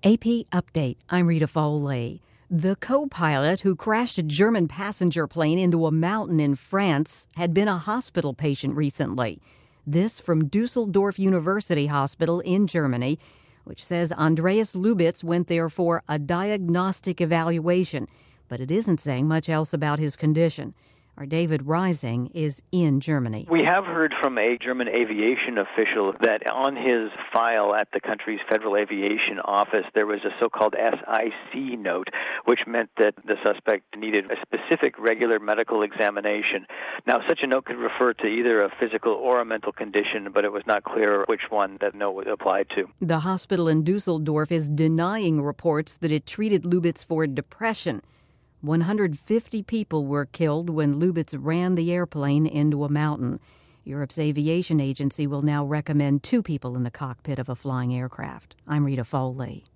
AP Update. I'm Rita Foley. The co-pilot who crashed a German passenger plane into a mountain in France had been a hospital patient recently. This from Dusseldorf University Hospital in Germany, which says Andreas Lubitz went there for a diagnostic evaluation, but it isn't saying much else about his condition. Our David Rising is in Germany. We have heard from a German aviation official that on his file at the country's Federal Aviation Office, there was a so-called SIC note, which meant that the suspect needed a specific regular medical examination. Now, such a note could refer to either a physical or a mental condition, but it was not clear which one that note would apply to. The hospital in Dusseldorf is denying reports that it treated Lubitz for depression. 150 people were killed when Lubitz ran the airplane into a mountain. Europe's aviation agency will now recommend 2 people in the cockpit of a flying aircraft. I'm Rita Foley.